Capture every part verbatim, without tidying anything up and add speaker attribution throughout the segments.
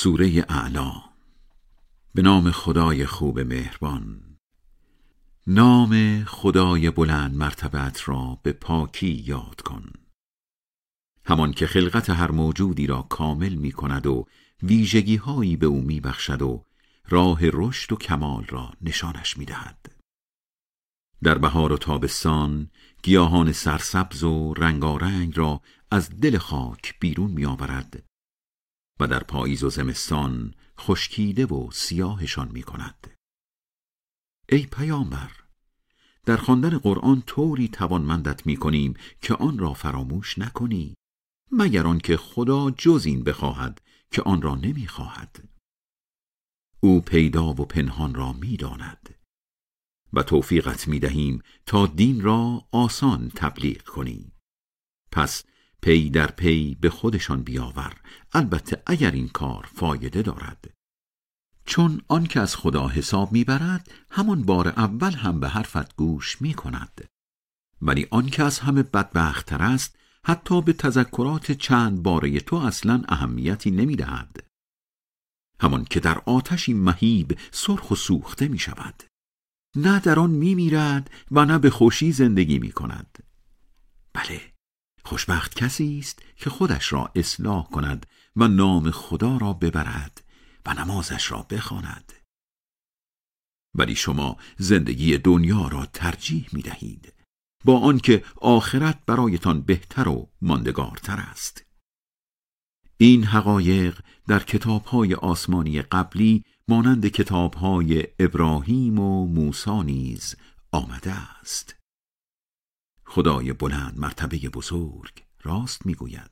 Speaker 1: سوره اعلی. به نام خدای خوب مهربان. نام خدای بلند مرتبت را به پاکی یاد کن، همان که خلقت هر موجودی را کامل می کند و ویژگی هایی به او می بخشد و راه رشد و کمال را نشانش می دهد. در بهار و تابستان گیاهان سرسبز و رنگارنگ را از دل خاک بیرون می آورد و در پاییز و زمستان خشکیده و سیاهشان می کند. ای پیامبر، در خواندن قرآن طوری توانمندت می کنیم که آن را فراموش نکنی، مگر آنکه خدا جز این بخواهد که آن را نمی خواهد. او پیدا و پنهان را می داند و توفیقت می دهیم تا دین را آسان تبلیغ کنی. پس پی در پی به خودشان بیاور، البته اگر این کار فایده دارد. چون آن که از خدا حساب میبرد همان بار اول هم به حرفت گوش می کند، ولی آن که از همه بدبخت تر است حتی به تذکرات چند باره تو اصلا اهمیتی نمی دهد. همان که در آتشی مهیب سرخ و سوخته می شود، نه در آن می میرد و نه به خوشی زندگی می کند. بله، خوشبخت کسی است که خودش را اصلاح کند و نام خدا را ببرد و نمازش را بخواند. ولی شما زندگی دنیا را ترجیح می دهید، با آنکه آخرت برایتان بهتر و ماندگارتر است. این حقایق در کتاب‌های آسمانی قبلی مانند کتاب‌های ابراهیم و موسی نیز آمده است. خدای بلند مرتبه بزرگ راست میگوید: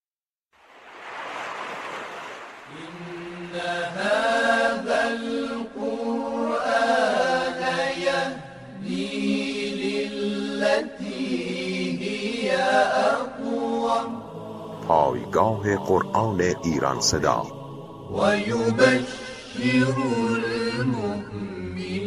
Speaker 2: إن هذا القرآن يهدي للتي هي أقوم.
Speaker 3: پایگاه قرآن ایران صدا.
Speaker 2: و یبشر المؤمنین